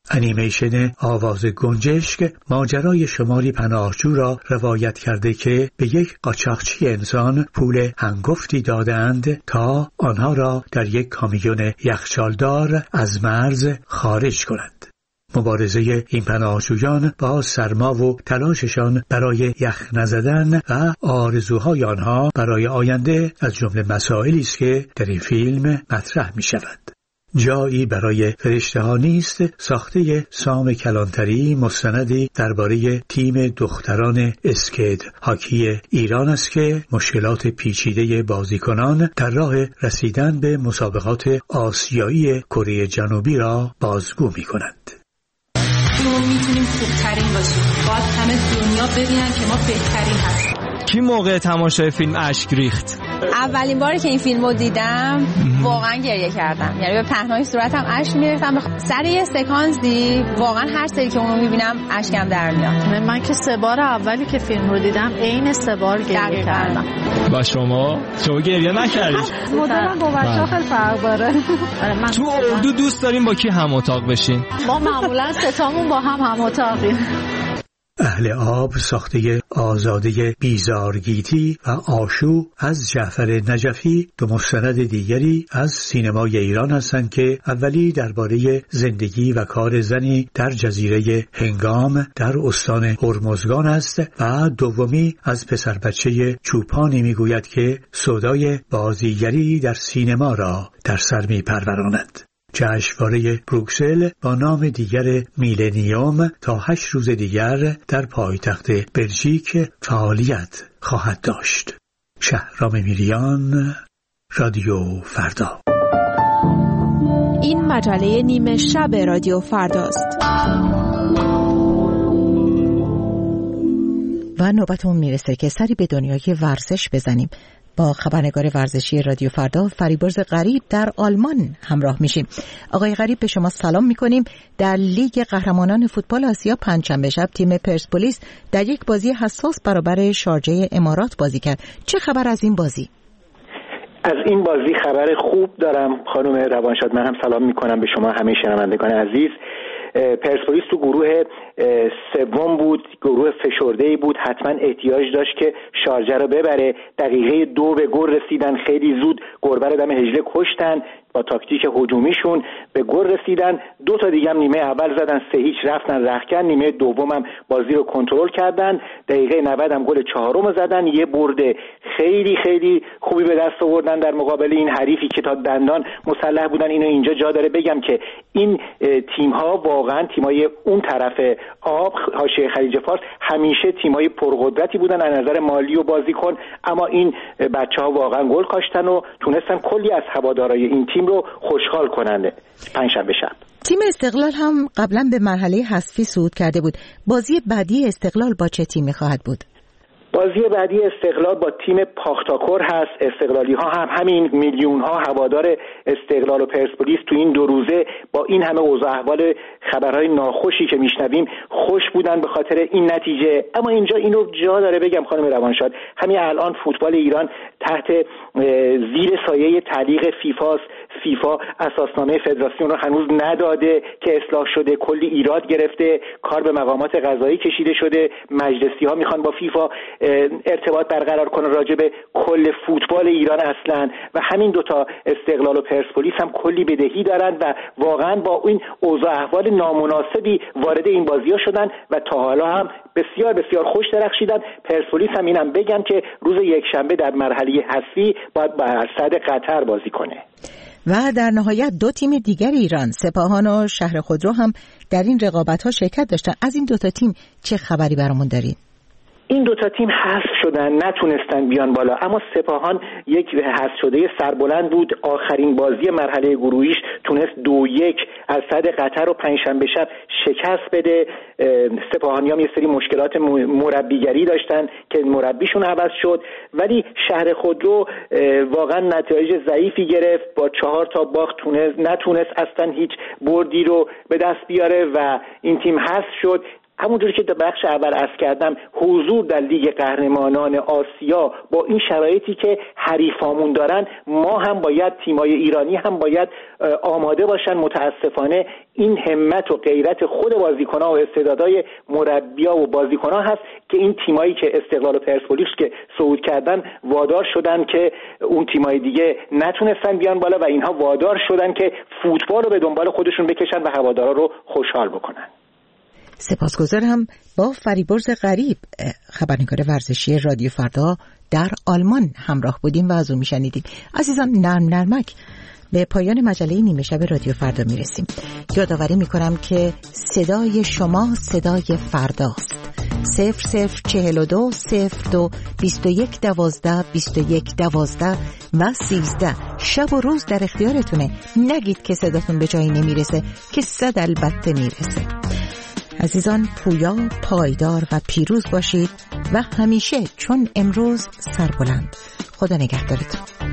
انیمیشن آواز گنجشک ماجرای شماری پناهجو را روایت کرده که به یک قاچاقچی انسان پول هنگفتی دادند تا آنها را در یک کامیون یخچالدار از مرز خارج کنند. مبارزه این پناهجویان با سرما و تلاششان برای یخ نزدن و آرزوهای آنها برای آینده از جمله مسائلی است که در این فیلم مطرح می شود. جایی برای فرشته ها نیست ساخته سام کلانتری مستندی درباره تیم دختران اسکیت هاکی ایران است که مشکلات پیچیده بازیکنان در راه رسیدن به مسابقات آسیایی کره جنوبی را بازگو می کند. ما میتونیم خوبترین باشیم. باید همه دنیا ببینن که ما بهترین هستیم. کی موقع تماشای فیلم اشک ریخت؟ اولین باری که این فیلمو دیدم واقعا گریه کردم، یعنی به پهنای صورتم اشک میریختم. سر یه سکانسی واقعا هر سری که اونو میبینم اشکم در میاد. من که سه بار اولی که فیلم رو دیدم عین سه بار گریه کردم. و شما شما گریه نکردید؟ مدلم با بچه‌ها خیلی فرق داره. تو اردو دوست داریم با کی هم اتاق بشین؟ ما معمولا ستامون با هم هم اتاقیم. اهل آب ساخته آزاده بیزارگیتی و آشو از جعفر نجفی دو مستند دیگری از سینمای ایران هستند که اولی درباره زندگی و کار زنی در جزیره هنگام در استان هرمزگان است و دومی از پسر بچه چوپانی میگوید که سودای بازیگری در سینما را در سر میپروراند. جشنواره بروکسل با نام دیگر میلنیوم تا هشت روز دیگر در پایتخت بلژیک فعالیت خواهد داشت. شهرام میریان، رادیو فردا. این مجله نیمه شب رادیو فرداست. و نوبتمون میرسه که سری به دنیای ورزش بزنیم. با خبرنگار ورزشی رادیو فردا فریبرز غریب در آلمان همراه میشیم. آقای غریب به شما سلام میکنیم. در لیگ قهرمانان فوتبال آسیا پنجشنبه شب تیم پرسپولیس در یک بازی حساس برابر شارجه امارات بازی کرد. چه خبر از این بازی؟ از این بازی خبر خوب دارم خانم روانشاد. من هم سلام میکنم به شما همه شنوندگان عزیز. پرسپولیس تو گروه سوم بود، گروه فشرده‌ای بود، حتما احتیاج داشت که شارجه رو ببره. دقیقه دو به گل رسیدن، خیلی زود گربه رو دم هجله کشتن، با تاکتیک هجومیشون به گل رسیدن. دو تا دیگه هم نیمه اول زدن، سه هیچ رفتن رختکن. نیمه دوم هم بازی رو کنترل کردن. دقیقه نود هم گل چهارم رو زدن. یه برده خیلی خیلی خوبی به دست آوردن در مقابل این حریفی که تا دندان مسلح بودن. اینو اینجا جا داره بگم که این تیم‌ها واقعا تیم‌های اون طرف آب حاشیه خلیج فارس همیشه تیم‌های پرقدرتی بودن از نظر مالی و بازیکن، اما این بچه‌ها واقعا گل کاشتن و تونستن کلی از هوادارهای این تیم رو خوشحال کننده. پنجشنبه شب تیم استقلال هم قبلا به مرحله حذفی صعود کرده بود. بازی بعدی استقلال با چه تیمی خواهد بود؟ بازی بعدی استقلال با تیم پاختاکور هست. استقلالی ها هم همین میلیون ها هوادار استقلال و پرسپولیس تو این دو روزه با این همه اوضاع احوال خبرهای ناخوشی که میشنویم خوش بودن به خاطر این نتیجه. اما اینجا اینو جا داره بگم خانم روانشاد، همین الان فوتبال ایران تحت زیر سایه تعلیق فیفاست. فیفا اساسنامه فدراسیون رو هنوز نداده که اصلاح شده، کلی ایراد گرفته، کار به مقامات قضایی کشیده شده. مجلسی ها میخوان با فیفا ارتباط برقرار کنه راجع به کل فوتبال ایران اصلا، و همین دوتا استقلال و پرسپولیس هم کلی بدهی دارن و واقعا با این اوضاع احوال نامناسبی وارد این بازی‌ها شدن و تا حالا هم بسیار بسیار خوش درخشیدن. پرسپولیس هم اینم بگم که روز یکشنبه در مرحله حذفی باید بر صد قطر بازی کنه. و در نهایت دو تیم دیگر ایران، سپاهان و شهر خودرو، هم در این رقابت‌ها شرکت داشتن. از این دوتا تیم چه خبری برامون دارین؟ این دوتا تیم حذف شدن، نتونستن بیان بالا، اما سپاهان یک حذف شده سربلند بود. آخرین بازی مرحله گروهیش تونست دو یک از صد قطر رو پنجشنبه شب شکست بده. سپاهانی هم یه سری مشکلات مربیگری داشتن که مربیشون عوض شد، ولی شهر خودرو واقعا نتایج ضعیفی گرفت. با چهار تا باخت تونست نتونست اصلا هیچ بردی رو به دست بیاره و این تیم حذف شد. همونجوری که در بخش اول عرض کردم حضور در لیگ قهرمانان آسیا با این شرایطی که حریفامون دارن، ما هم باید، تیمای ایرانی هم باید آماده باشن. متاسفانه این همت و غیرت خود بازیکن‌ها و استعدادهای مربی‌ها و بازیکن‌ها هست که این تیمایی که استقلال و پرسپولیس که صعود کردن وادار شدن که اون تیمای دیگه نتونستن بیان بالا و اینها وادار شدن که فوتبال رو به دنبال خودشون بکشن و هوادارا رو خوشحال بکنن. سپاسگزارم. با فریبرز غریب، خبرنگار ورزشی رادیو فردا در آلمان همراه بودیم و از اون میشنیدیم. عزیزان، نرم نرمک به پایان مجله نیمه شب رادیو فردا میرسیم. یادآوری میکنم که صدای شما صدای فرداست. صفر صفر چهل و دو صفر دو بیست و یک دوازده بیست و یک دوازده و سیزده. شب و روز در اختیارتونه. نگید که صداتون به جایی نمیرسه که صد البته میرسه. عزیزان، پویا، پایدار و پیروز باشید و همیشه چون امروز سربلند. خدا نگهدارتون.